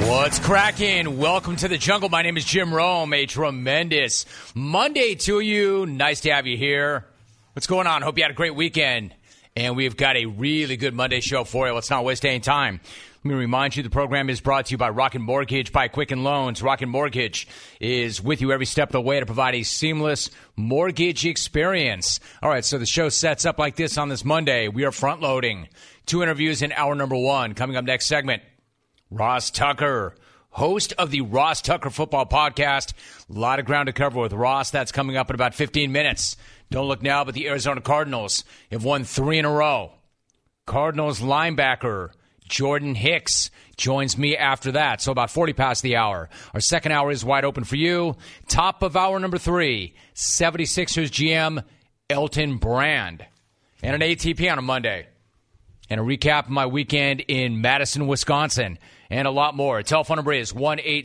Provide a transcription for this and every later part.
What's cracking? Welcome to the jungle. My name is Jim Rome. A tremendous Monday to you. Nice to have you here. What's going on? Hope you had a great weekend. And we've got a really good Monday show for you. Let's not waste any time. Let me remind you, the program is brought to you by Rocket Mortgage by Quicken Loans. Rocket Mortgage is with you every step of the way to provide a seamless mortgage experience. All right, so the show sets up like this on this Monday. We are front-loading 2 interviews in hour number 1. Coming up next segment, Ross Tucker, host of the Ross Tucker Football Podcast. A lot of ground to cover with Ross. That's coming up in about 15 minutes. Don't look now, but the Arizona Cardinals have won 3 in a row. Cardinals linebacker Jordan Hicks joins me after that, so about 40 past the hour. Our second hour is wide open for you. Top of hour number 3, 76ers GM Elton Brand. And an ATP on a Monday. And a recap of my weekend in Madison, Wisconsin. And a lot more. Telephone number is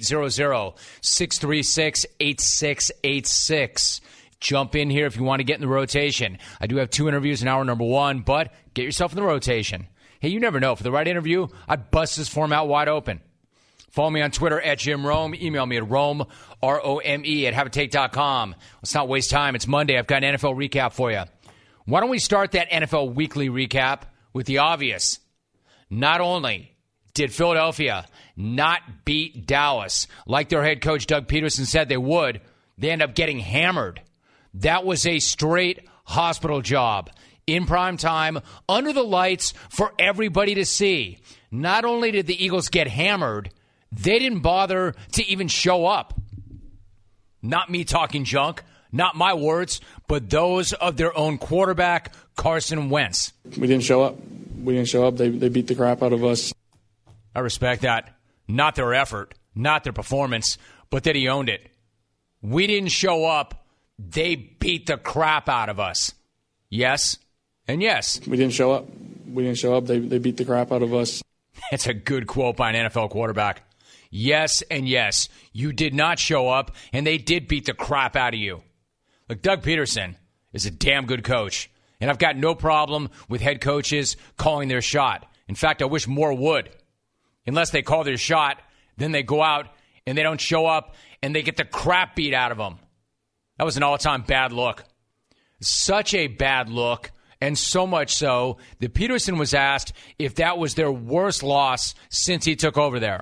1-800-636-8686. Jump in here if you want to get in the rotation. I do have 2 interviews in hour number 1, but get yourself in the rotation. Hey, you never know. For the right interview, I'd bust this format wide open. Follow me on Twitter at Jim Rome. Email me at Rome, R-O-M-E, at haveatake.com. Let's not waste time. It's Monday. I've got an NFL recap for you. Why don't we start that NFL weekly recap with the obvious? Not only did Philadelphia not beat Dallas like their head coach Doug Peterson said they would, they end up getting hammered. That was a straight hospital job. In prime time, under the lights for everybody to see. Not only did the Eagles get hammered, they didn't bother to even show up. Not me talking junk, not my words, but those of their own quarterback, Carson Wentz. We didn't show up. They beat the crap out of us. I respect that. Not their effort, not their performance, but that he owned it. We didn't show up. They beat the crap out of us. Yes. And yes. We didn't show up. They beat the crap out of us. That's a good quote by an NFL quarterback. Yes and yes. You did not show up, and they did beat the crap out of you. Look, Doug Peterson is a damn good coach, and I've got no problem with head coaches calling their shot. In fact, I wish more would. Unless they call their shot, then they go out, and they don't show up, and they get the crap beat out of them. That was an all-time bad look. Such a bad look. And so much so that Peterson was asked if that was their worst loss since he took over there.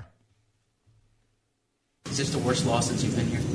Is this the worst loss since you've been here?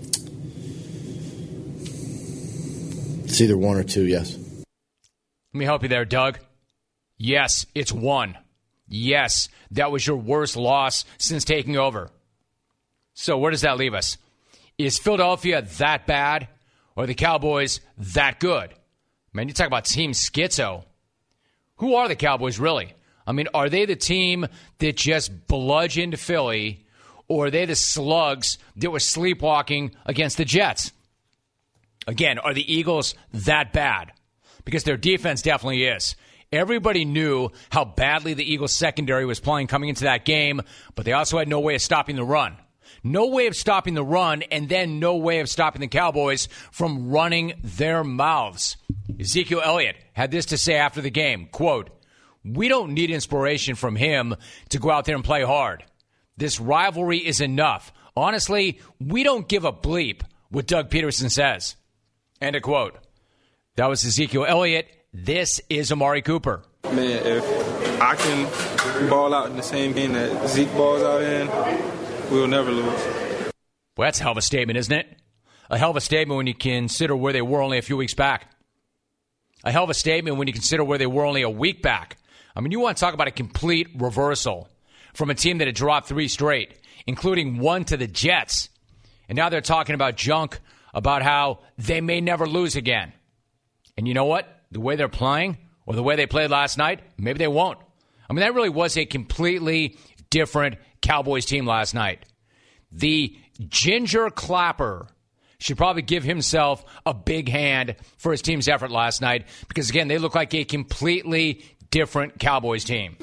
It's either 1 or 2, yes. Let me help you there, Doug. Yes, it's 1. Yes, that was your worst loss since taking over. So where does that leave us? Is Philadelphia that bad, or are the Cowboys that good? Man, you talk about team schizo. Who are the Cowboys, really? I mean, are they the team that just bludgeoned Philly, or are they the slugs that were sleepwalking against the Jets? Again, are the Eagles that bad? Because their defense definitely is. Everybody knew how badly the Eagles' secondary was playing coming into that game, but they also had no way of stopping the run. No way of stopping the run, and then no way of stopping the Cowboys from running their mouths. Ezekiel Elliott had this to say after the game, quote, "We don't need inspiration from him to go out there and play hard. This rivalry is enough. Honestly, we don't give a bleep what Doug Peterson says." End of quote. That was Ezekiel Elliott. This is Amari Cooper. Man, if I can ball out in the same game that Zeke balls out in, we'll never lose. Well, that's a hell of a statement, isn't it? A hell of a statement when you consider where they were only a few weeks back. A hell of a statement when you consider where they were only a week back. I mean, you want to talk about a complete reversal from a team that had dropped 3 straight, including 1 to the Jets. And now they're talking about junk, about how they may never lose again. And you know what? The way they're playing, or the way they played last night, maybe they won't. I mean, that really was a completely different Cowboys team last night. The Ginger Clapper should probably give himself a big hand for his team's effort last night because, again, they look like a completely different Cowboys team.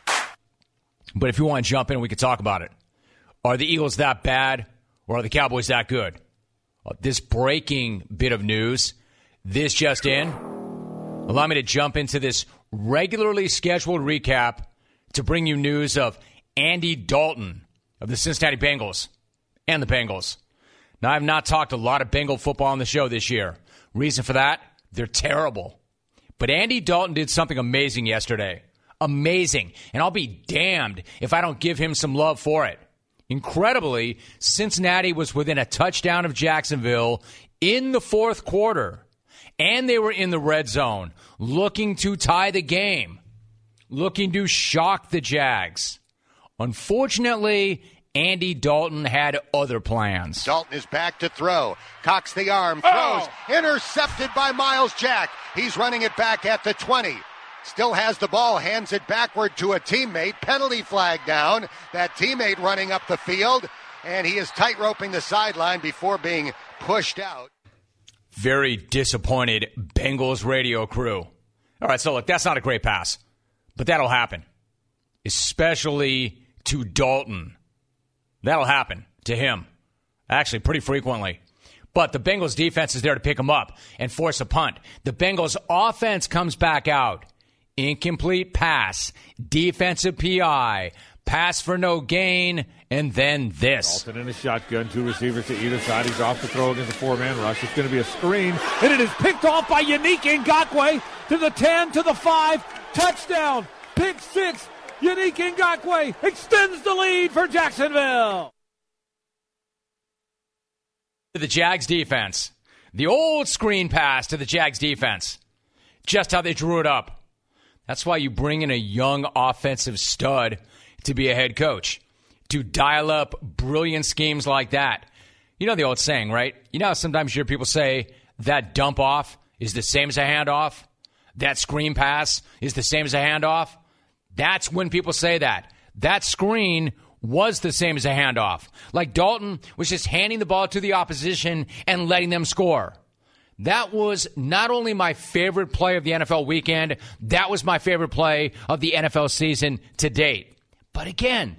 But if you want to jump in, we could talk about it. Are the Eagles that bad, or are the Cowboys that good? This breaking bit of news, this just in, allow me to jump into this regularly scheduled recap to bring you news of Andy Dalton of the Cincinnati Bengals and the Bengals. Now, I have not talked a lot of Bengal football on the show this year. Reason for that? They're terrible. But Andy Dalton did something amazing yesterday. Amazing. And I'll be damned if I don't give him some love for it. Incredibly, Cincinnati was within a touchdown of Jacksonville in the fourth quarter. And they were in the red zone, looking to tie the game, looking to shock the Jags. Unfortunately, Andy Dalton had other plans. Dalton is back to throw. Cocks the arm, throws, intercepted by Miles Jack. He's running it back at the 20. Still has the ball, hands it backward to a teammate. Penalty flag down. That teammate running up the field, and he is tight-roping the sideline before being pushed out. Very disappointed Bengals radio crew. All right, so look, that's not a great pass, but that'll happen, especially to Dalton. That'll happen to him, actually pretty frequently. But the Bengals defense is there to pick him up and force a punt. The Bengals offense comes back out. Incomplete pass, defensive PI, pass for no gain, and then this. Dalton in a shotgun, two receivers to either side. He's off the throw against a four-man rush. It's going to be a screen, and it is picked off by Yannick Ngakoue to the 10, to the 5. Touchdown, pick six. Yannick Ngakoue extends the lead for Jacksonville. The Jags defense. The old screen pass to the Jags defense. Just how they drew it up. That's why you bring in a young offensive stud to be a head coach, to dial up brilliant schemes like that. You know the old saying, right? You know how sometimes you hear people say that dump off is the same as a handoff? That screen pass is the same as a handoff? That's when people say that. That screen was the same as a handoff. Like Dalton was just handing the ball to the opposition and letting them score. That was not only my favorite play of the NFL weekend, that was my favorite play of the NFL season to date. But again,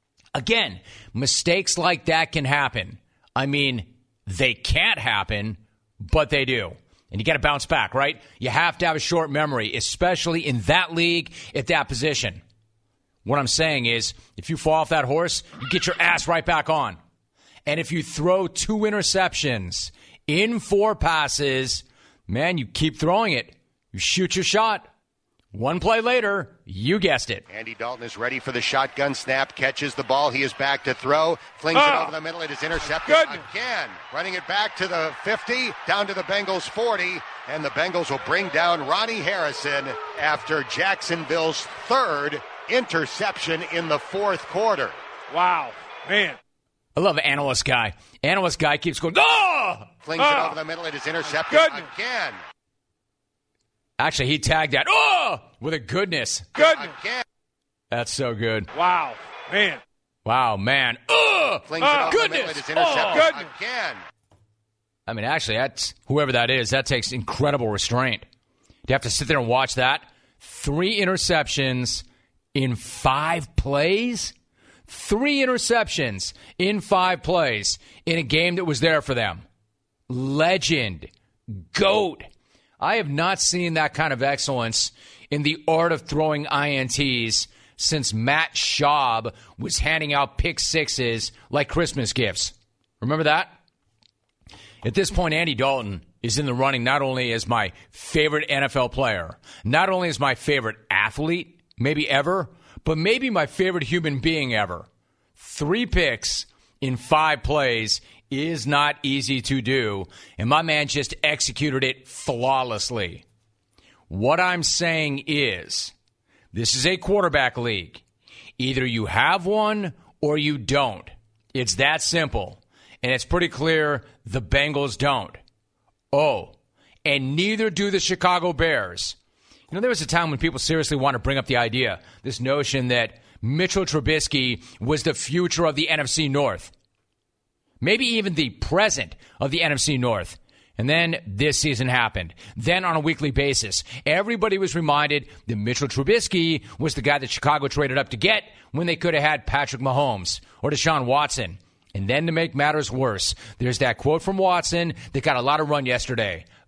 mistakes like that can happen. I mean, they can't happen, but they do. And you got to bounce back, right? You have to have a short memory, especially in that league at that position. What I'm saying is, if you fall off that horse, you get your ass right back on. And if you throw 2 interceptions in 4 passes, man, you keep throwing it. You shoot your shot. One play later, you guessed it. Andy Dalton is ready for the shotgun snap, catches the ball. He is back to throw, flings it over the middle. It is intercepted again. Running it back to the 50, down to the Bengals 40, and the Bengals will bring down Ronnie Harrison after Jacksonville's 3rd interception in the 4th quarter. Wow, man. I love Analyst Guy. Analyst Guy keeps going, Flings it over the middle. It is intercepted again. Actually, he tagged that, with a goodness. Again. That's so good. Wow, man. Wow, man. Flings it over the middle. It is intercepted again. I mean, actually, that's whoever that is, that takes incredible restraint. You have to sit there and watch that. 3 interceptions in 5 plays? 3 interceptions in 5 plays in a game that was there for them. Legend. GOAT. I have not seen that kind of excellence in the art of throwing INTs since Matt Schaub was handing out pick sixes like Christmas gifts. Remember that? At this point, Andy Dalton is in the running not only as my favorite NFL player, not only as my favorite athlete, maybe ever, but maybe my favorite human being ever. 3 picks in 5 plays is not easy to do, and my man just executed it flawlessly. What I'm saying is, this is a quarterback league. Either you have one or you don't. It's that simple, and it's pretty clear the Bengals don't. Oh, and neither do the Chicago Bears. You know, there was a time when people seriously want to bring up the idea, this notion that Mitchell Trubisky was the future of the NFC North. Maybe even the present of the NFC North. And then this season happened. Then on a weekly basis, everybody was reminded that Mitchell Trubisky was the guy that Chicago traded up to get when they could have had Patrick Mahomes or Deshaun Watson. And then to make matters worse, there's that quote from Watson that got a lot of run yesterday.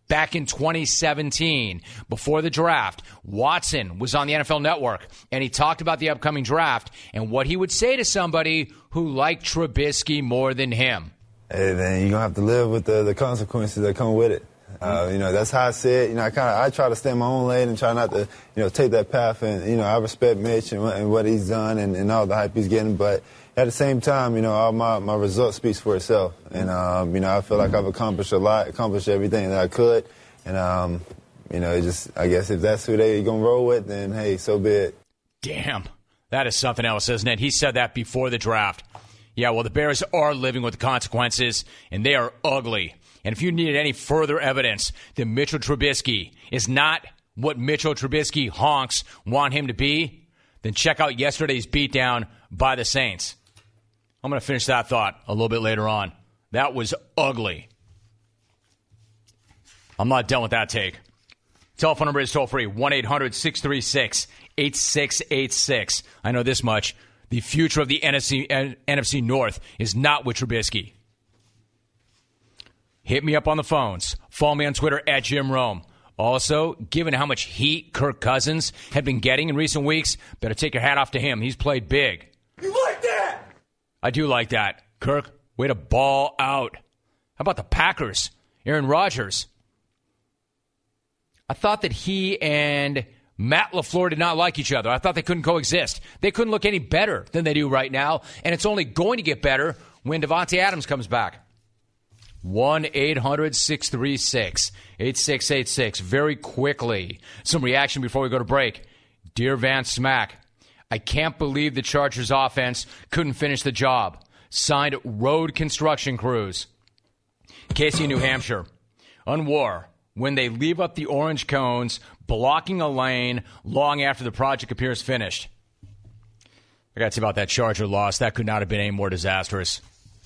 back in 2017, before the draft, Watson was on the NFL Network, and he talked about the upcoming draft and what he would say to somebody who liked Trubisky more than him. Hey, man, you're going to have to live with the consequences that come with it. That's how I say it. I try to stay in my own lane and try not to, take that path. And, I respect Mitch and what he's done and all the hype he's getting. But at the same time, all my result speaks for itself. And, I feel like I've accomplished a lot, accomplished everything that I could. And, I guess if that's who they're going to roll with, then, hey, so be it. Damn. That is something else, isn't it? He said that before the draft. Yeah, well, the Bears are living with the consequences, and they are ugly. And if you needed any further evidence that Mitchell Trubisky is not what Mitchell Trubisky honks want him to be, then check out yesterday's beatdown by the Saints. I'm going to finish that thought a little bit later on. That was ugly. I'm not done with that take. Telephone number is toll-free, 1-800-636-8686. I know this much. The future of the NFC North is not with Trubisky. Hit me up on the phones. Follow me on Twitter at Jim Rome. Also, given how much heat Kirk Cousins had been getting in recent weeks, better take your hat off to him. He's played big. You like that? I do like that. Kirk, way to ball out. How about the Packers? Aaron Rodgers. I thought that he and Matt LaFleur did not like each other. I thought they couldn't coexist. They couldn't look any better than they do right now, and it's only going to get better when Davante Adams comes back. 1-800-636-8686. Very quickly, some reaction before we go to break. Dear Van Smack, I can't believe the Chargers offense couldn't finish the job. Signed road construction crews. Casey, New Hampshire. On War, when they leave up the orange cones, blocking a lane long after the project appears finished. I got to say about that Charger loss. That could not have been any more disastrous.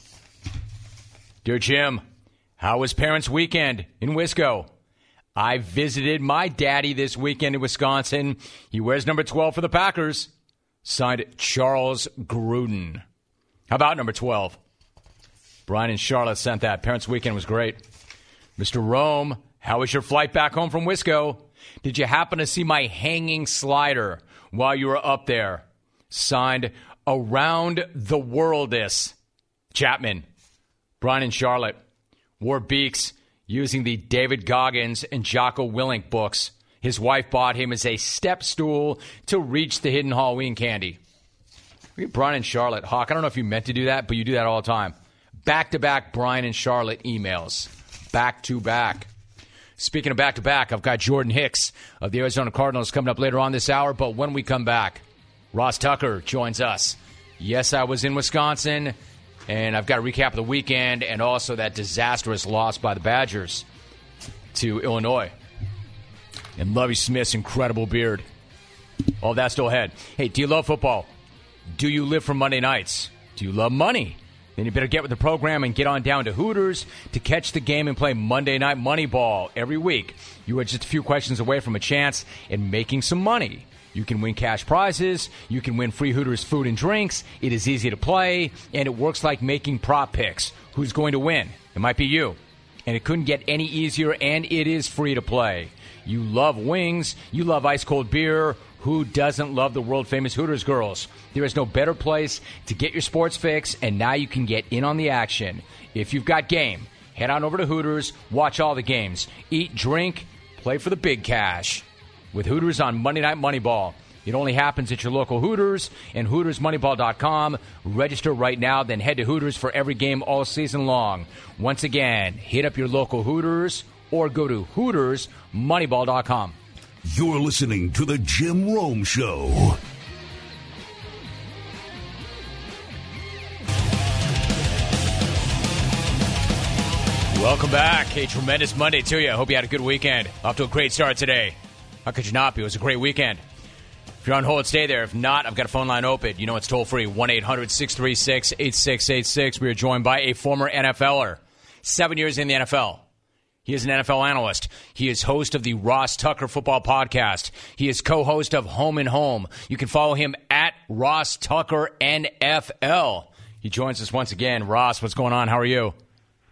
Dear Jim, how was Parents' Weekend in Wisco? I visited my daddy this weekend in Wisconsin. He wears number 12 for the Packers. Signed Charles Gruden. How about number 12? Brian and Charlotte sent that. Parents' Weekend was great. Mr. Rome, how was your flight back home from Wisco? Did you happen to see my hanging slider while you were up there? Signed Around the Worldist. Chapman. Brian and Charlotte. Wore beaks using the David Goggins and Jocko Willink books. His wife bought him as a step stool to reach the hidden Halloween candy. Look at Brian and Charlotte. Hawk, I don't know if you meant to do that, but you do that all the time. Back-to-back Brian and Charlotte emails. Back-to-back. Speaking of back-to-back, I've got Jordan Hicks of the Arizona Cardinals coming up later on this hour, but when we come back, Ross Tucker joins us. Yes, I was in Wisconsin, and I've got a recap of the weekend and also that disastrous loss by the Badgers to Illinois. And Lovie Smith's incredible beard. All that still ahead. Hey, do you love football? Do you live for Monday nights? Do you love money? Then you better get with the program and get on down to Hooters to catch the game and play Monday Night Moneyball every week. You are just a few questions away from a chance at making some money. You can win cash prizes. You can win free Hooters food and drinks. It is easy to play, and it works like making prop picks. Who's going to win? It might be you. And it couldn't get any easier, and it is free to play. You love wings. You love ice-cold beer. Who doesn't love the world-famous Hooters girls? There is no better place to get your sports fix, and now you can get in on the action. If you've got game, head on over to Hooters, watch all the games, eat, drink, play for the big cash. With Hooters on Monday Night Moneyball. It only happens at your local Hooters and HootersMoneyball.com. Register right now, then head to Hooters for every game all season long. Once again, hit up your local Hooters or go to HootersMoneyball.com. You're listening to The Jim Rome Show. Welcome back. A tremendous Monday to you. I hope you had a good weekend. Off to a great start today. How could you not be? It was a great weekend. If you're on hold, stay there. If not, I've got a phone line open. You know it's toll-free, 1-800-636-8686. We are joined by a former NFLer, 7 years in the NFL. He is an NFL analyst. He is host of the Ross Tucker Football Podcast. He is co-host of Home and Home. You can follow him at Ross Tucker NFL. He joins us once again. Ross, what's going on? How are you?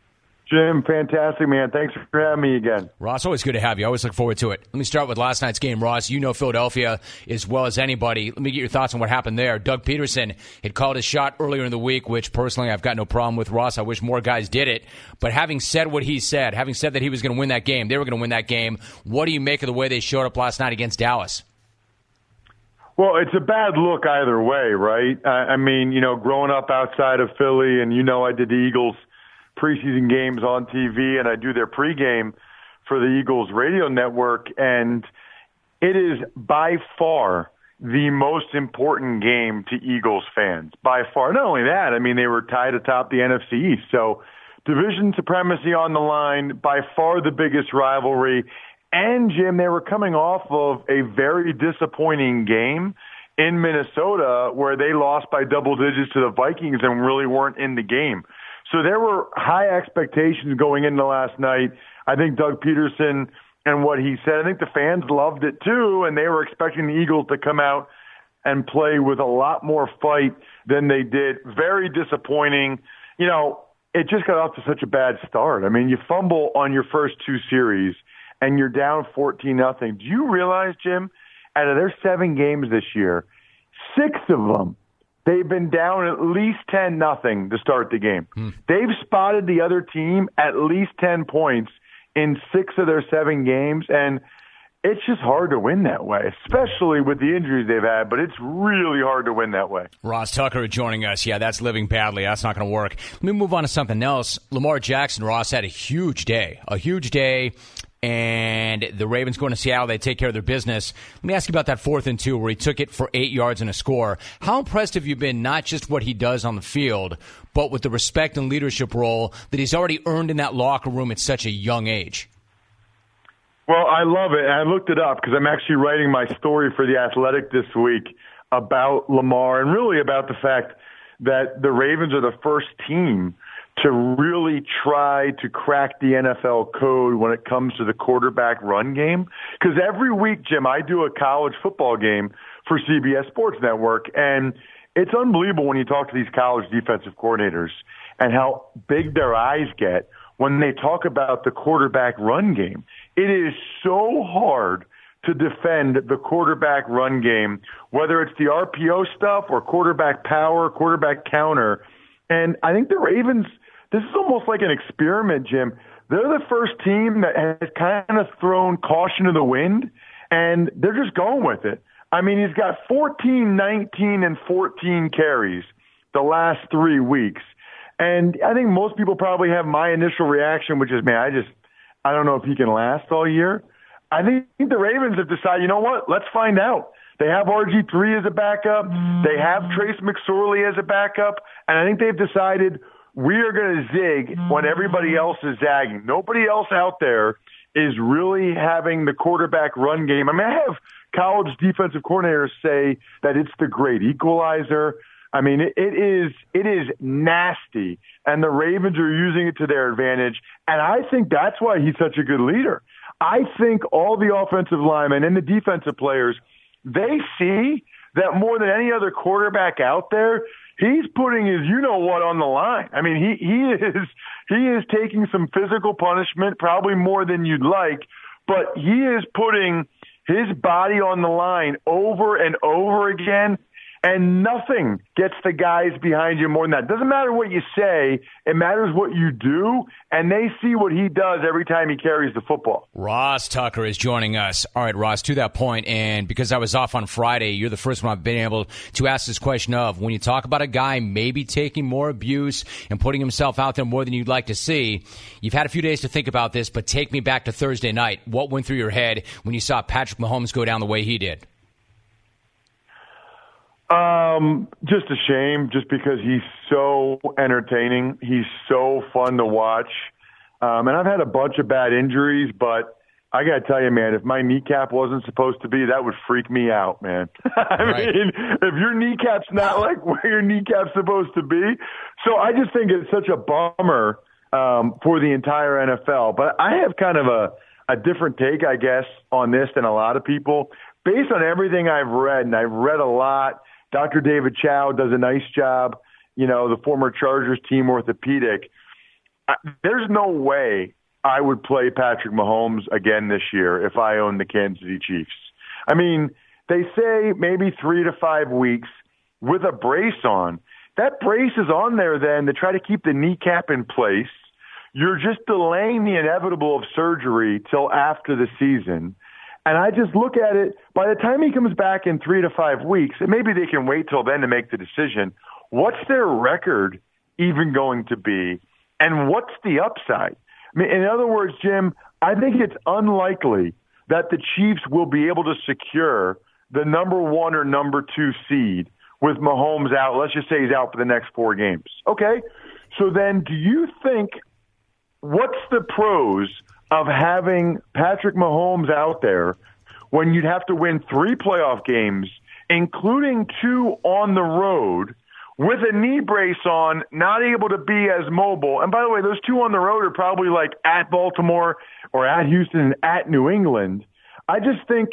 Jim, fantastic, man. Thanks for having me again. Ross, always good to have you. I always look forward to it. Let me start with last night's game, Ross. You know Philadelphia as well as anybody. Let me get your thoughts on what happened there. Doug Peterson had called his shot earlier in the week, which personally I've got no problem with. Ross, I wish more guys did it. But having said what he said, having said that he was going to win that game, they were going to win that game, what do you make of the way they showed up last night against Dallas? Well, it's a bad look either way, right? I mean, growing up outside of Philly, and I did the Eagles preseason games on TV, and I do their pregame for the Eagles radio network, and it is by far the most important game to Eagles fans. By far. Not only that, I mean, they were tied atop the NFC East, so division supremacy on the line, by far the biggest rivalry. And, Jim, they were coming off of a very disappointing game in Minnesota where they lost by double digits to the Vikings and really weren't in the game. So there were high expectations going into last night. I think Doug Peterson and what he said, I think the fans loved it too, and they were expecting the Eagles to come out and play with a lot more fight than they did. Very disappointing. It just got off to such a bad start. I mean, you fumble on your first two series, and you're down 14-0. Do you realize, Jim, out of their 7 games this year, 6 of them, they've been down at least 10-0 to start the game. They've spotted the other team at least 10 points in 6 of their 7 games, and it's just hard to win that way, especially with the injuries they've had, but it's really hard to win that way. Ross Tucker joining us. Yeah, that's living badly. That's not going to work. Let me move on to something else. Lamar Jackson, Ross, had a huge day, and the Ravens going to Seattle. They take care of their business. Let me ask you about that 4th and 2 where he took it for 8 yards and a score. How impressed have you been, not just what he does on the field, but with the respect and leadership role that he's already earned in that locker room at such a young age? Well, I love it. I looked it up because I'm actually writing my story for The Athletic this week about Lamar and really about the fact that the Ravens are the first team to really try to crack the NFL code when it comes to the quarterback run game. Because every week, Jim, I do a college football game for CBS Sports Network, and it's unbelievable when you talk to these college defensive coordinators and how big their eyes get when they talk about the quarterback run game. It is so hard to defend the quarterback run game, whether it's the RPO stuff or quarterback power, quarterback counter. And I think the Ravens, this is almost like an experiment, Jim. They're the first team that has kind of thrown caution to the wind, and they're just going with it. I mean, he's got 14, 19, and 14 carries the last 3 weeks. And I think most people probably have my initial reaction, which is, man, I don't know if he can last all year. I think the Ravens have decided, you know what, let's find out. They have RG3 as a backup. They have Trace McSorley as a backup. And I think they've decided we are going to zig when everybody else is zagging. Nobody else out there is really having the quarterback run game. I mean, I have college defensive coordinators say that it's the great equalizer. I mean, it is nasty, and the Ravens are using it to their advantage, and I think that's why he's such a good leader. I think all the offensive linemen and the defensive players, they see that more than any other quarterback out there, he's putting his you-know-what on the line. I mean, he is taking some physical punishment, probably more than you'd like, but he is putting his body on the line over and over again. And nothing gets the guys behind you more than that. It doesn't matter what you say. It matters what you do. And they see what he does every time he carries the football. Ross Tucker is joining us. All right, Ross, to that point, and because I was off on Friday, you're the first one I've been able to ask this question of. When you talk about a guy maybe taking more abuse and putting himself out there more than you'd like to see, you've had a few days to think about this, but take me back to Thursday night. What went through your head when you saw Patrick Mahomes go down the way he did? Just a shame, just because he's so entertaining. He's so fun to watch. And I've had a bunch of bad injuries, but I got to tell you, man, if my kneecap wasn't supposed to be, that would freak me out, man. I mean, if your kneecap's not like where your kneecap's supposed to be. So I just think it's such a bummer for the entire NFL. But I have kind of a different take, I guess, on this than a lot of people. Based on everything I've read, and I've read a lot, Dr. David Chow does a nice job, the former Chargers team orthopedic. there's no way I would play Patrick Mahomes again this year if I owned the Kansas City Chiefs. I mean, they say maybe 3 to 5 weeks with a brace on. That brace is on there then to try to keep the kneecap in place. You're just delaying the inevitable of surgery till after the season. And I just look at it, by the time he comes back in 3 to 5 weeks, and maybe they can wait till then to make the decision, what's their record even going to be? And what's the upside? I mean, in other words, Jim, I think it's unlikely that the Chiefs will be able to secure the number 1 or number 2 seed with Mahomes out. Let's just say he's out for the next 4 games. Okay, so then do you think, what's the pros of having Patrick Mahomes out there when you'd have to win 3 playoff games, including 2 on the road, with a knee brace on, not able to be as mobile? And by the way, those 2 on the road are probably like at Baltimore or at Houston and at New England. I just think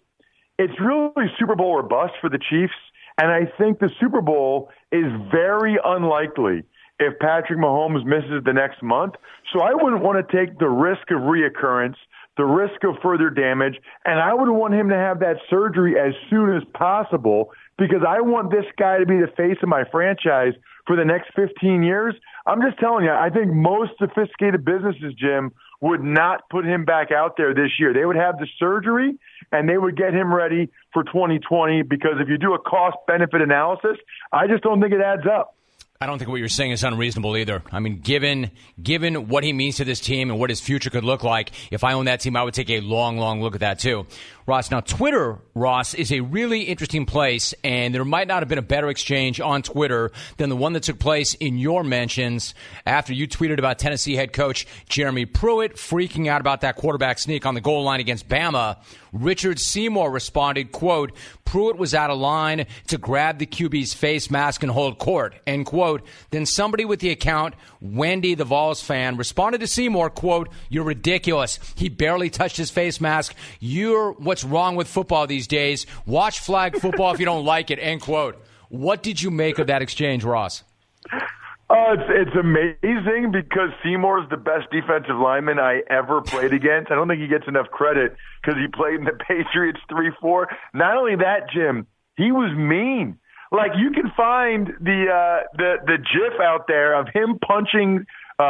it's really Super Bowl or bust for the Chiefs, and I think the Super Bowl is very unlikely if Patrick Mahomes misses the next month. So I wouldn't want to take the risk of reoccurrence, the risk of further damage, and I would want him to have that surgery as soon as possible because I want this guy to be the face of my franchise for the next 15 years. I'm just telling you, I think most sophisticated businesses, Jim, would not put him back out there this year. They would have the surgery, and they would get him ready for 2020 because if you do a cost-benefit analysis, I just don't think it adds up. I don't think what you're saying is unreasonable either. I mean, given what he means to this team and what his future could look like, if I owned that team, I would take a long, long look at that too. Ross, now Twitter, Ross, is a really interesting place, and there might not have been a better exchange on Twitter than the one that took place in your mentions after you tweeted about Tennessee head coach Jeremy Pruitt freaking out about that quarterback sneak on the goal line against Bama. Richard Seymour responded, quote, Pruitt was out of line to grab the QB's face mask and hold court, end quote. Then somebody with the account, Wendy the Vols fan, responded to Seymour, quote, you're ridiculous. He barely touched his face mask. You're what's wrong with football these days. Watch flag football if you don't like it, end quote. What did you make of that exchange, Ross? It's amazing because Seymour is the best defensive lineman I ever played against. I don't think he gets enough credit because he played in the Patriots 3-4. Not only that, Jim, he was mean. Like, you can find the GIF out there of him punching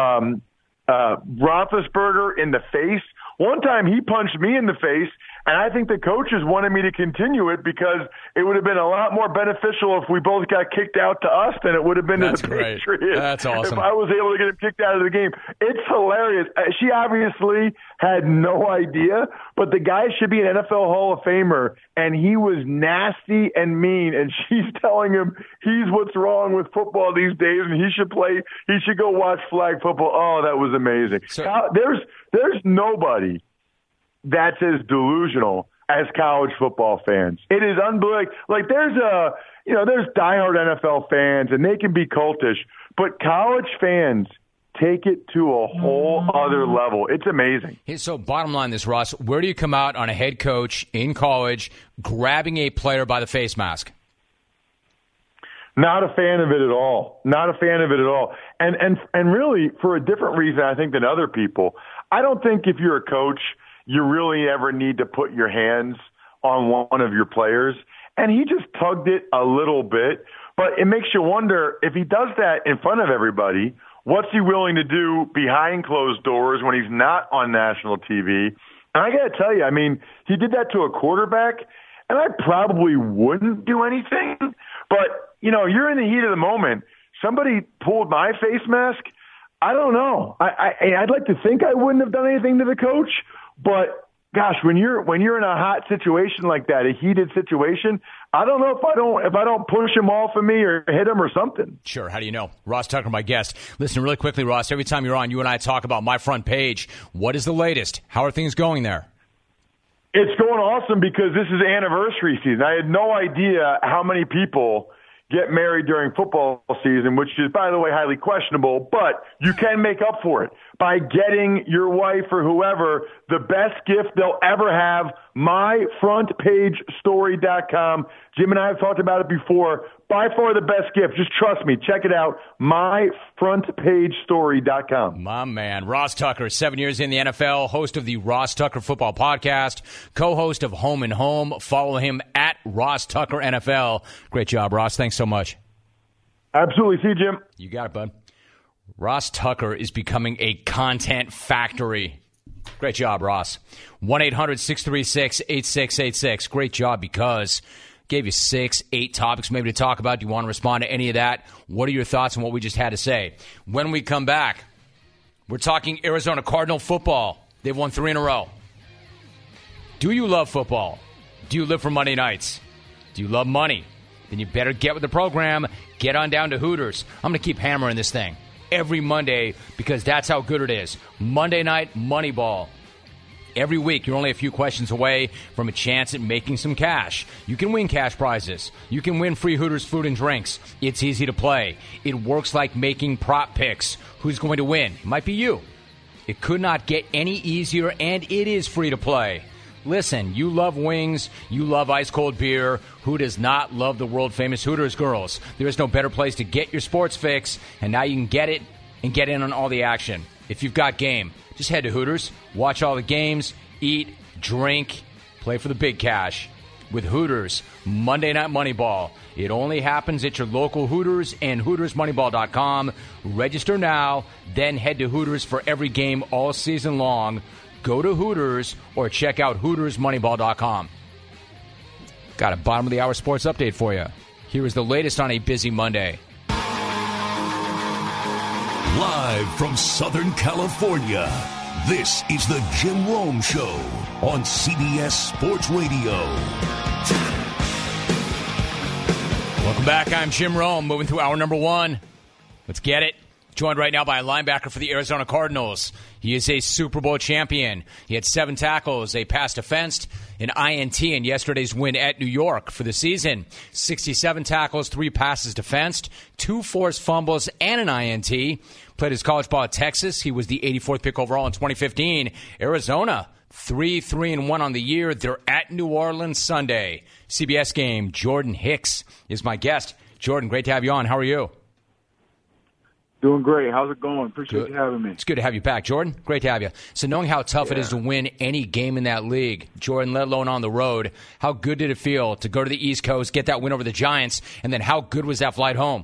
Roethlisberger in the face. One time he punched me in the face, and I think the coaches wanted me to continue it because it would have been a lot more beneficial if we both got kicked out to us than it would have been to the Patriots. That's awesome. If I was able to get him kicked out of the game. It's hilarious. She obviously had no idea, but the guy should be an NFL Hall of Famer, and he was nasty and mean, and she's telling him he's what's wrong with football these days, and he should go watch flag football. Oh, that was amazing. So, there's nobody that's as delusional as college football fans. It is unbelievable. Like, there's diehard NFL fans, and they can be cultish, but college fans take it to a whole other level. It's amazing. So bottom line this, Ross, where do you come out on a head coach in college grabbing a player by the face mask? Not a fan of it at all. Not a fan of it at all. And really, for a different reason, I think, than other people. I don't think if you're a coach, you really ever need to put your hands on one of your players. And he just tugged it a little bit. But it makes you wonder, if he does that in front of everybody, what's he willing to do behind closed doors when he's not on national TV? And I got to tell you, I mean, he did that to a quarterback, and I probably wouldn't do anything. But, you're in the heat of the moment. Somebody pulled my face mask. I don't know. I'd like to think I wouldn't have done anything to the coach, but gosh, when you're in a hot situation like that, a heated situation, I don't know if I don't push him off of me or hit him or something. Sure. How do you know? Ross Tucker, my guest. Listen, really quickly, Ross, every time you're on, you and I talk about My Front Page. What is the latest? How are things going there? It's going awesome because this is anniversary season. I had no idea how many people get married during football season, which is, by the way, highly questionable, but you can make up for it by getting your wife or whoever the best gift they'll ever have myfrontpagestory.com. Jim and I have talked about it before. By far the best gift. Just trust me. Check it out. myfrontpagestory.com. My man, Ross Tucker, 7 years in the NFL, host of the Ross Tucker Football Podcast, co-host of Home and Home. Follow him at Ross Tucker NFL. Great job, Ross. Thanks so much. Absolutely. See you, Jim. You got it, bud. Ross Tucker is becoming a content factory. Great job, Ross. 1-800-636-8686. Great job because gave you 6-8 topics maybe to talk about. Do you want to respond to any of that? What are your thoughts on what we just had to say? When we come back, we're talking Arizona Cardinal football. They've won 3 in a row. Do you love football? Do you live for Monday nights? Do you love money? Then you better get with the program. Get on down to Hooters. I'm going to keep hammering this thing every Monday because that's how good it is. Monday Night Moneyball. Every week, you're only a few questions away from a chance at making some cash. You can win cash prizes. You can win free Hooters food and drinks. It's easy to play. It works like making prop picks. Who's going to win? It might be you. It could not get any easier, and it is free to play. Listen, you love wings, you love ice-cold beer. Who does not love the world-famous Hooters girls? There is no better place to get your sports fix, and now you can get it and get in on all the action. If you've got game, just head to Hooters, watch all the games, eat, drink, play for the big cash. With Hooters, Monday Night Moneyball. It only happens at your local Hooters and HootersMoneyball.com. Register now, then head to Hooters for every game all season long. Go to Hooters or check out HootersMoneyball.com. Got a bottom of the hour sports update for you. Here is the latest on a busy Monday. Live from Southern California, this is the Jim Rome Show on CBS Sports Radio. Welcome back. I'm Jim Rome, moving through hour number 1. Let's get it. Joined right now by a linebacker for the Arizona Cardinals. He is a Super Bowl champion. He had 7 tackles, a pass defensed, an INT in yesterday's win at New York for the season. 67 tackles, 3 passes defensed, 2 forced fumbles, and an INT. Played his college ball at Texas. He was the 84th pick overall in 2015. Arizona, 3-1 on the year. They're at New Orleans Sunday. CBS game, Jordan Hicks is my guest. Jordan, great to have you on. How are you? Doing great. How's it going? Appreciate you having me. It's good to have you back, Jordan. Great to have you. So knowing how tough it is to win any game in that league, Jordan, let alone on the road, how good did it feel to go to the East Coast, get that win over the Giants, and then how good was that flight home?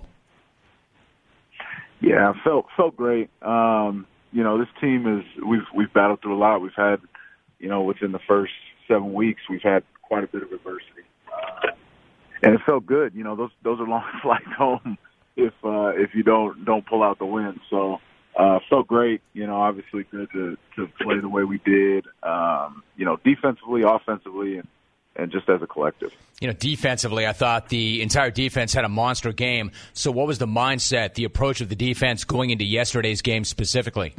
Yeah, felt great. This team is we've battled through a lot. We've had, within the first 7 weeks, we've had quite a bit of adversity, and it felt good. Those are long flights home. If you don't pull out the win. So felt great, obviously good to play the way we did, defensively, offensively, and just as a collective. Defensively, I thought the entire defense had a monster game. So what was the mindset, the approach of the defense going into yesterday's game specifically?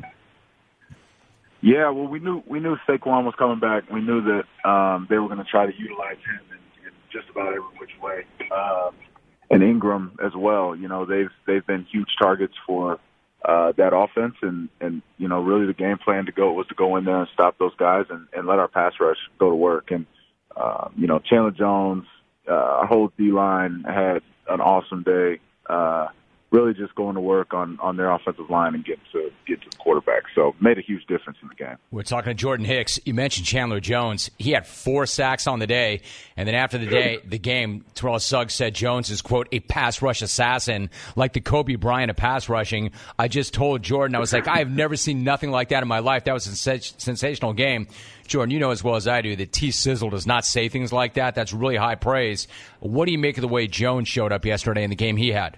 Yeah, well, we knew Saquon was coming back. We knew that they were going to try to utilize him in just about every which way. And Ingram as well. They've been huge targets for that offense, and really the game plan was to go in there and stop those guys and let our pass rush go to work. And Chandler Jones, our whole D-line had an awesome day. Really just going to work on their offensive line and get to the quarterback. So made a huge difference in the game. We're talking to Jordan Hicks. You mentioned Chandler Jones. He had 4 sacks on the day. And then after the game, Terrell Suggs said Jones is, quote, a pass rush assassin, like the Kobe Bryant of pass rushing. I just told Jordan, I was like, I have never seen nothing like that in my life. That was a sensational game. Jordan, you know as well as I do that T. Sizzle does not say things like that. That's really high praise. What do you make of the way Jones showed up yesterday in the game he had?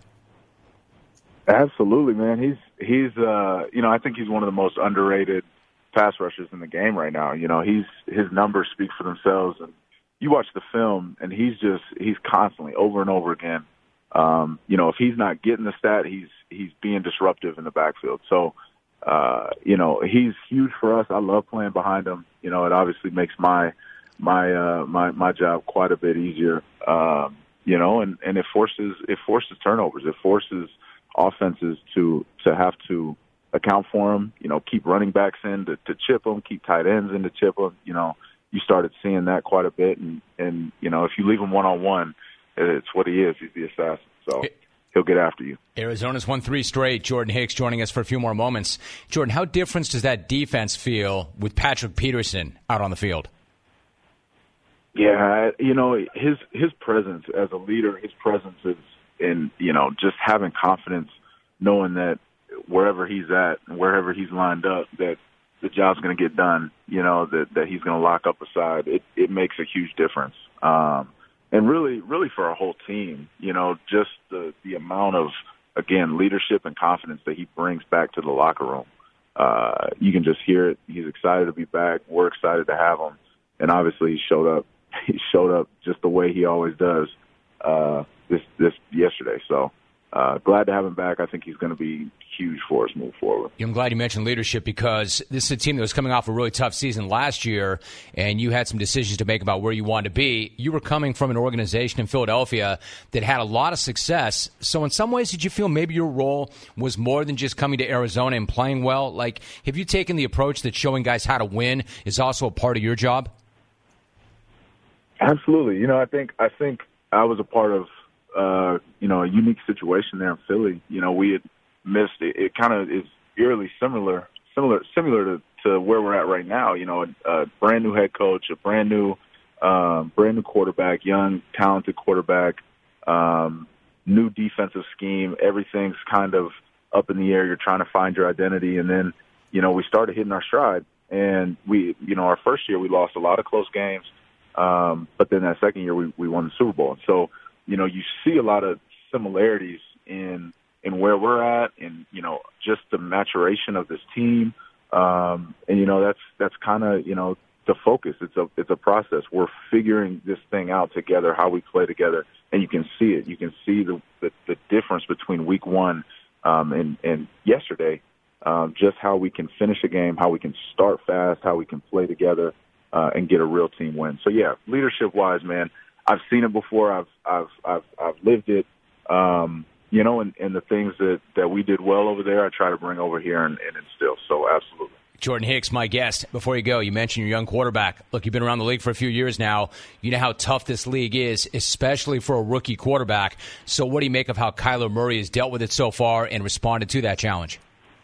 Absolutely, man. He's I think he's one of the most underrated pass rushers in the game right now. His numbers speak for themselves, and you watch the film, and he's constantly over and over again. If he's not getting the stat, he's being disruptive in the backfield. So, he's huge for us. I love playing behind him. It obviously makes my job quite a bit easier. And it forces turnovers. It forces offenses to have to account for them, keep running backs in to chip them, keep tight ends in to chip them. You you started seeing that quite a bit. And you know, if you leave him one-on-one, it's what he is. He's the assassin. So he'll get after you. Arizona's won 3 straight. Jordan Hicks joining us for a few more moments. Jordan, how different does that defense feel with Patrick Peterson out on the field? Yeah, you know, his presence as a leader, his presence is in, you know, just having confidence, knowing that wherever he's at and wherever he's lined up, that the job's going to get done, you know, that he's going to lock up a side. It makes a huge difference. And really for our whole team, you know, just the amount of, again, leadership and confidence that he brings back to the locker room. You can just hear it. He's excited to be back. We're excited to have him. And obviously he showed up just the way he always does this yesterday. So glad to have him back. I think he's going to be huge for us moving forward. I'm glad you mentioned leadership because this is a team that was coming off a really tough season last year, and you had some decisions to make about where you wanted to be. You were coming from an organization in Philadelphia that had a lot of success. So in some ways, did you feel maybe your role was more than just coming to Arizona and playing well? Like, have you taken the approach that showing guys how to win is also a part of your job? Absolutely. You know, I think I was a part of, you know, a unique situation there in Philly. You know, we had missed it. It kind of is eerily similar to where we're at right now. You know, a brand new head coach, a brand new quarterback, young, talented quarterback, new defensive scheme. Everything's kind of up in the air. You're trying to find your identity. And then, you know, we started hitting our stride. And we, you know, our first year we lost a lot of close games. But then that second year we won the Super Bowl. So, you know, you see a lot of similarities in where we're at and, you know, just the maturation of this team. And, you know, that's kind of, you know, the focus. It's a process. We're figuring this thing out together, how we play together. And you can see it. You can see the difference between week one, and yesterday, just how we can finish a game, how we can start fast, how we can play together, and get a real team win. So yeah, leadership wise, man, I've seen it before. I've lived it. You know, and the things that we did well over there, I try to bring over here and instill. So absolutely. Jordan Hicks, my guest. Before you go, you mentioned your young quarterback. Look, you've been around the league for a few years now. You know how tough this league is, especially for a rookie quarterback. So what do you make of how Kyler Murray has dealt with it so far and responded to that challenge?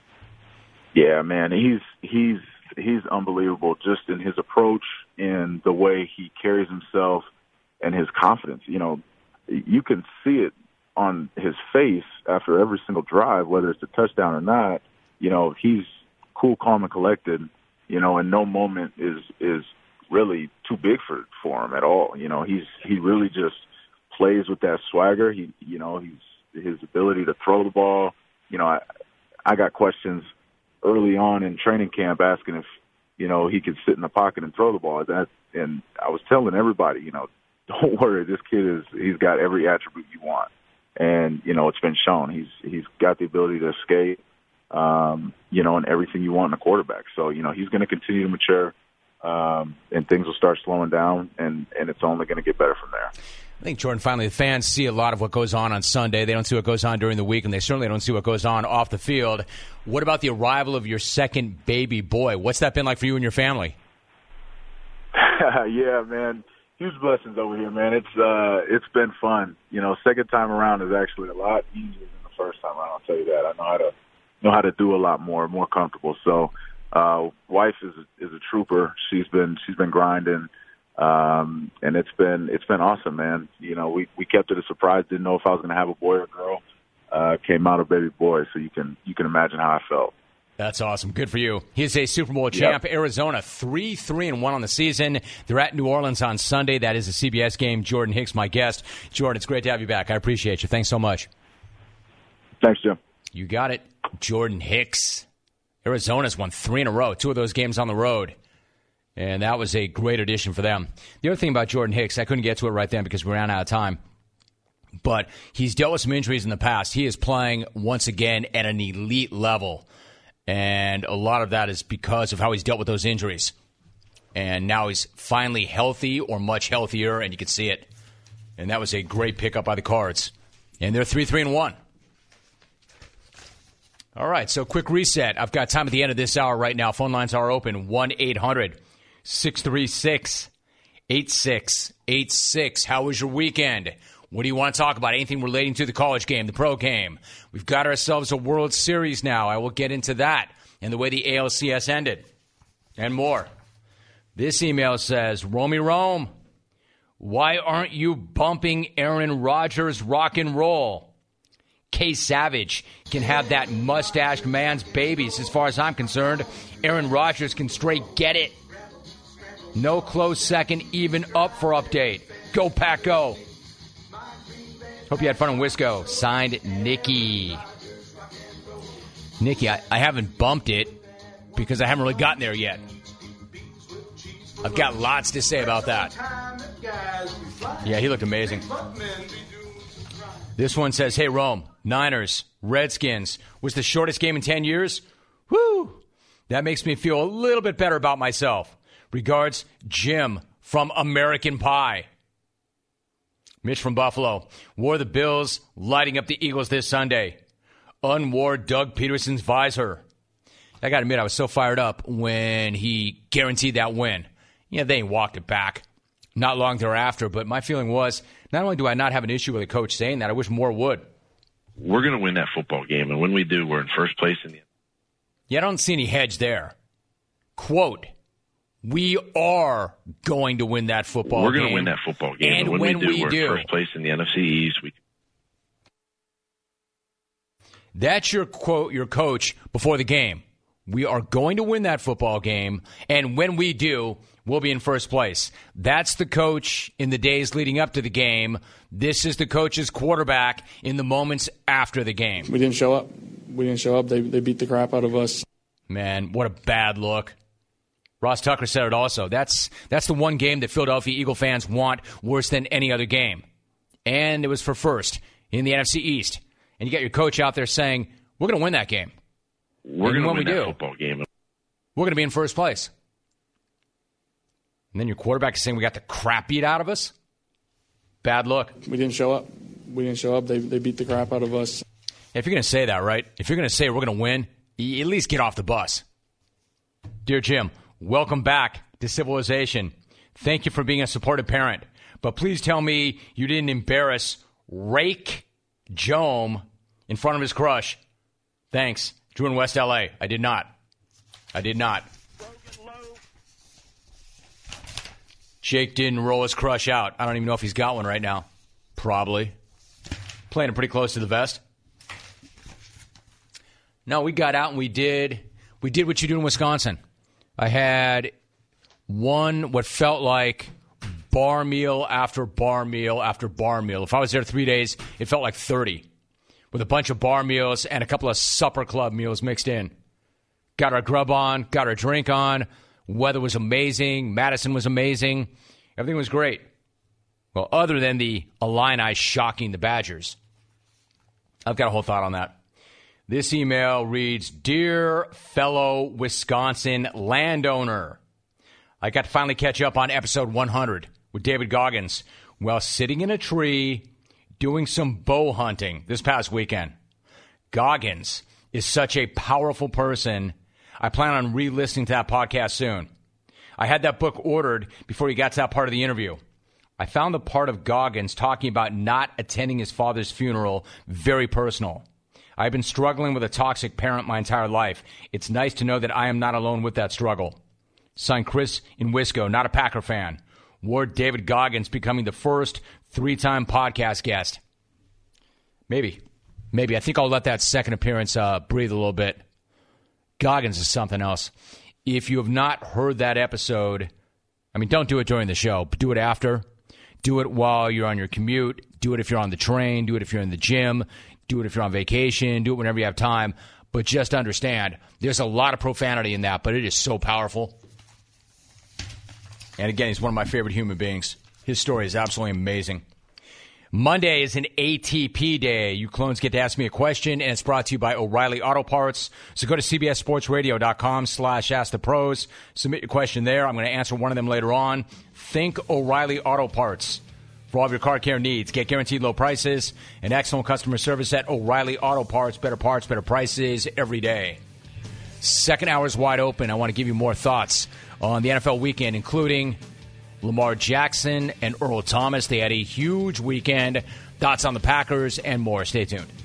Yeah, man, he's unbelievable just in his approach and the way he carries himself and his confidence. You know, you can see it on his face after every single drive, whether it's a touchdown or not. You know, he's cool, calm, and collected, you know, and no moment is really too big for him at all. You know, he really just plays with that swagger. His ability to throw the ball. You know, I got questions early on in training camp asking if, you know, he could sit in the pocket and throw the ball. And I was telling everybody, you know, don't worry, this kid he's got every attribute you want. And, you know, it's been shown. He's got the ability to escape, you know, and everything you want in a quarterback. So, you know, he's going to continue to mature, and things will start slowing down, and it's only going to get better from there. I think, Jordan, finally, the fans see a lot of what goes on Sunday. They don't see what goes on during the week, and they certainly don't see what goes on off the field. What about the arrival of your second baby boy? What's that been like for you and your family? Yeah, man. Huge blessings over here, man. It's been fun. You know, second time around is actually a lot easier than the first time around. I'll tell you that. I know how to do a lot more comfortable. So, wife is a trooper. She's been grinding, and it's been awesome, man. You know, we kept it a surprise. Didn't know if I was going to have a boy or a girl. Came out a baby boy, so you can imagine how I felt. That's awesome. Good for you. He's a Super Bowl champ. Yep. Arizona 3-1 on the season. They're at New Orleans on Sunday. That is a CBS game. Jordan Hicks, my guest. Jordan, it's great to have you back. I appreciate you. Thanks so much. Thanks, Jim. You got it. Jordan Hicks. Arizona's won 3 in a row. 2 of those games on the road. And that was a great addition for them. The other thing about Jordan Hicks, I couldn't get to it right then because we ran out of time. But he's dealt with some injuries in the past. He is playing once again at an elite level. And a lot of that is because of how he's dealt with those injuries. And now he's finally healthy or much healthier, and you can see it. And that was a great pickup by the Cards. And they're 3-1. All right, so quick reset. I've got time at the end of this hour right now. Phone lines are open, 1-800 636-8686. How was your weekend? What do you want to talk about? Anything relating to the college game, the pro game? We've got ourselves a World Series now. I will get into that and the way the ALCS ended and more. This email says, Romy Rome, why aren't you bumping Aaron Rodgers rock and roll? K Savage can have that mustached man's babies. As far as I'm concerned, Aaron Rodgers can straight get it. No close second, even up for update. Go Pack, go. Hope you had fun in Wisco. Signed, Nikki. Nikki, I haven't bumped it because I haven't really gotten there yet. I've got lots to say about that. Yeah, he looked amazing. This one says, hey, Rome, Niners, Redskins, was the shortest game in 10 years? Woo! That makes me feel a little bit better about myself. Regards, Jim from American Pie. Mitch from Buffalo. Wore the Bills, lighting up the Eagles this Sunday. Unwore Doug Peterson's visor. I got to admit, I was so fired up when he guaranteed that win. Yeah, they walked it back not long thereafter, but my feeling was, not only do I not have an issue with a coach saying that, I wish more would. We're going to win that football game, and when we do, we're in first place in the... Yeah, I don't see any hedge there. Quote, we are going to win that football game. We're going to win that football game, and when we do, we're in first place in the NFC East. That's your quote, your coach before the game. We are going to win that football game, and when we do, we'll be in first place. That's the coach in the days leading up to the game. This is the coach's quarterback in the moments after the game. We didn't show up. They beat the crap out of us. Man, what a bad look. Ross Tucker said it also. That's the one game that Philadelphia Eagle fans want worse than any other game. And it was for first in the NFC East. And you got your coach out there saying, we're going to win that game. We're going to win that football game. We're going to be in first place. And then your quarterback is saying we got the crap beat out of us? Bad look. We didn't show up. They beat the crap out of us. If you're going to say that, right? If you're going to say we're going to win, at least get off the bus. Dear Jim, welcome back to civilization. Thank you for being a supportive parent. But please tell me you didn't embarrass Rake Jome in front of his crush. Thanks. Drew in West L.A. I did not. Jake didn't roll his crush out. I don't even know if he's got one right now. Probably. Playing it pretty close to the vest. No, we got out and we did what you do in Wisconsin. I had what felt like bar meal after bar meal after bar meal. If I was there 3 days, it felt like 30. With a bunch of bar meals and a couple of supper club meals mixed in. Got our grub on, got our drink on. Weather was amazing. Madison was amazing. Everything was great. Well, other than the Illini shocking the Badgers. I've got a whole thought on that. This email reads, Dear fellow Wisconsin landowner, I got to finally catch up on episode 100 with David Goggins while sitting in a tree doing some bow hunting this past weekend. Goggins is such a powerful person. I plan on re-listening to that podcast soon. I had that book ordered before he got to that part of the interview. I found the part of Goggins talking about not attending his father's funeral very personal. I've been struggling with a toxic parent my entire life. It's nice to know that I am not alone with that struggle. Signed, Chris in Wisco, not a Packer fan. Ward David Goggins becoming the first 3-time podcast guest. Maybe. I think I'll let that second appearance breathe a little bit. Goggins is something else. If you have not heard that episode, don't do it during the show, but do it after. Do it while you're on your commute. Do it if you're on the train. Do it if you're in the gym. Do it if you're on vacation. Do it whenever you have time. But just understand, there's a lot of profanity in that, but it is so powerful. And again, he's one of my favorite human beings. His story is absolutely amazing. Monday is an ATP day. You clones get to ask me a question, and it's brought to you by O'Reilly Auto Parts. So go to cbssportsradio.com/askthepros. Submit your question there. I'm going to answer one of them later on. Think O'Reilly Auto Parts. For all of your car care needs, get guaranteed low prices and excellent customer service at O'Reilly Auto Parts. Better prices every day. Second hour is wide open. I want to give you more thoughts on the NFL weekend, including Lamar Jackson and Earl Thomas. They had a huge weekend. Thoughts on the Packers and more. Stay tuned.